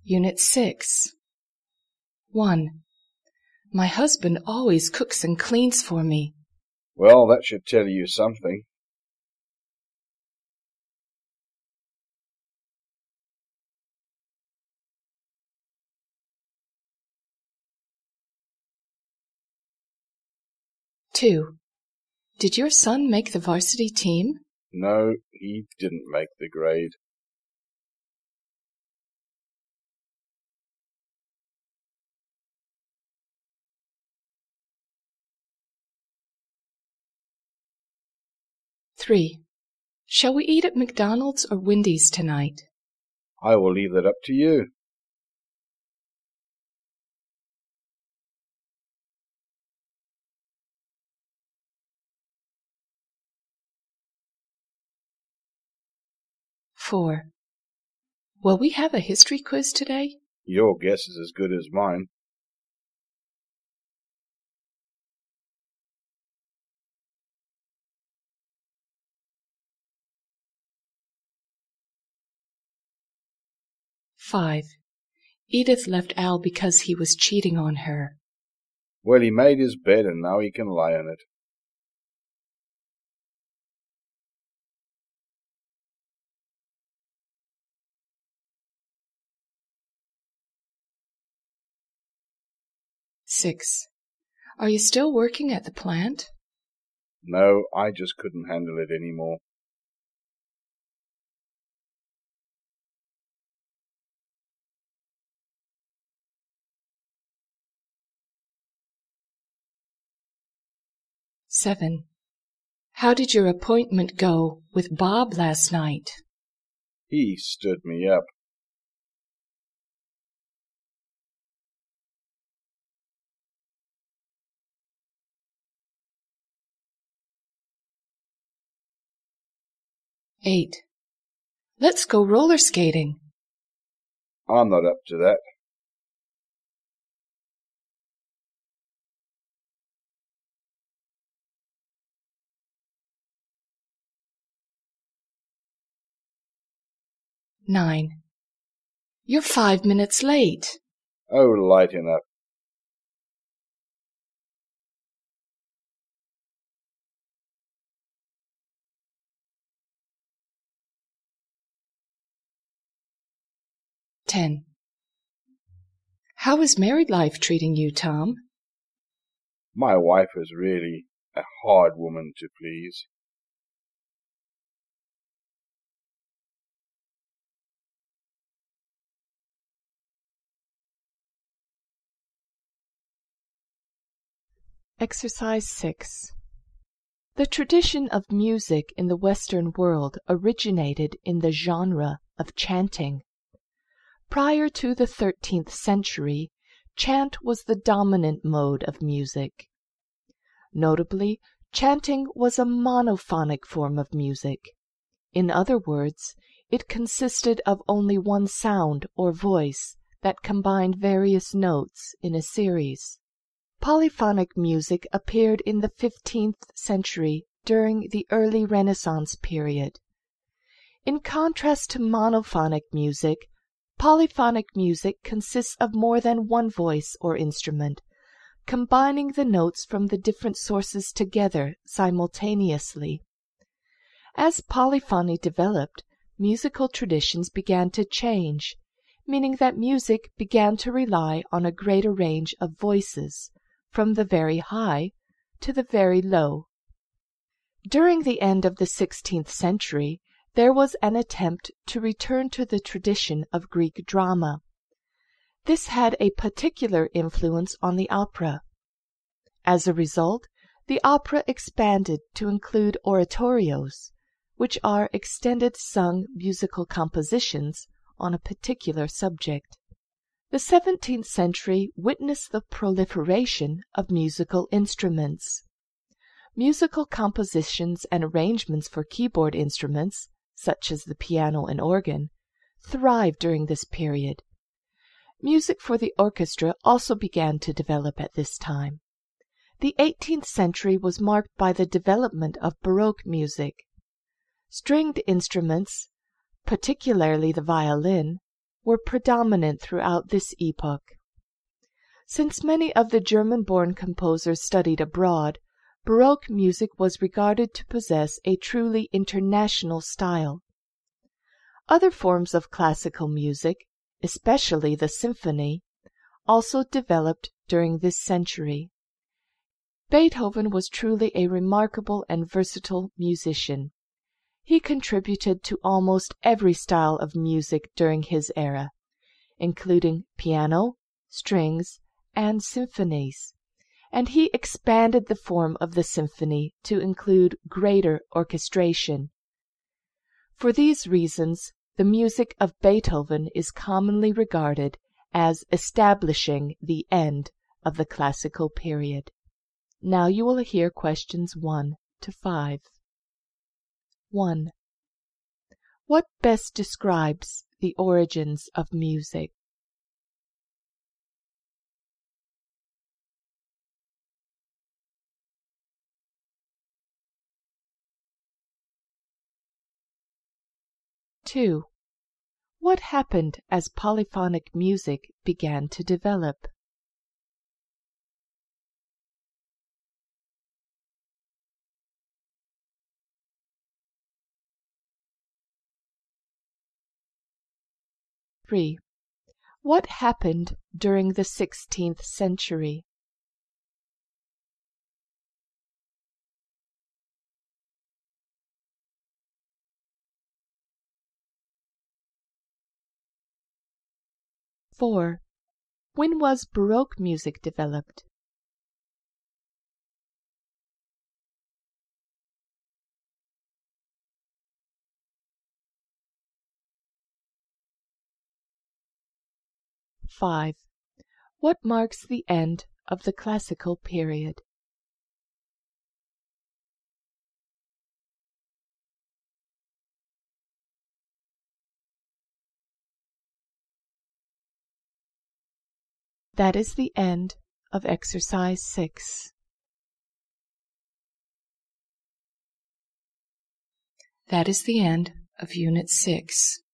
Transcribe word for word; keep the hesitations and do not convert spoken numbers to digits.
Unit six. one. My husband always cooks and cleans for me. Well, that should tell you something. two. Did your son make the varsity team? No, he didn't make the grade. three. Shall we eat at McDonald's or Wendy's tonight? I will leave that up to you. four. Will we have a history quiz today? Your guess is as good as mine. five. Edith left Al because he was cheating on her. Well, he made his bed and now he can lie on it. six. Are you still working at the plant? No, I just couldn't handle it anymore. seven. How did your appointment go with Bob last night? He stood me up. eight. Let's go roller skating. I'm not up to that. nine. You're five minutes late. Oh, lighten up. ten. How is married life treating you, Tom? My wife is really a hard woman to please. Exercise six. The tradition of music in the Western world originated in the genre of chanting. Prior to the thirteenth century, chant was the dominant mode of music. Notably, chanting was a monophonic form of music. In other words, it consisted of only one sound or voice that combined various notes in a series. Polyphonic music appeared in the fifteenth century during the early Renaissance period. In contrast to monophonic music, polyphonic music consists of more than one voice or instrument, combining the notes from the different sources together simultaneously. As polyphony developed, musical traditions began to change, meaning that music began to rely on a greater range of voices, from the very high to the very low. During the end of the sixteenth century, there was an attempt to return to the tradition of Greek drama. This had a particular influence on the opera. As a result, the opera expanded to include oratorios, which are extended sung musical compositions on a particular subject. The seventeenth century witnessed the proliferation of musical instruments. Musical compositions and arrangements for keyboard instruments, such as the piano and organ, thrived during this period. Music for the orchestra also began to develop at this time. The eighteenth century was marked by the development of Baroque music. Stringed instruments, particularly the violin, were predominant throughout this epoch. Since many of the German-born composers studied abroad, Baroque music was regarded to possess a truly international style. Other forms of classical music, especially the symphony, also developed during this century. Beethoven was truly a remarkable and versatile musician. He contributed to almost every style of music during his era, including piano, strings, and symphonies, and he expanded the form of the symphony to include greater orchestration. For these reasons, the music of Beethoven is commonly regarded as establishing the end of the classical period. Now you will hear questions one to five. one. What best describes the origins of music? two. What happened as polyphonic music began to develop? three. What happened during the sixteenth century? four. When was Baroque music developed? five. What marks the end of the classical period? That is the end of exercise six. That is the end of unit six.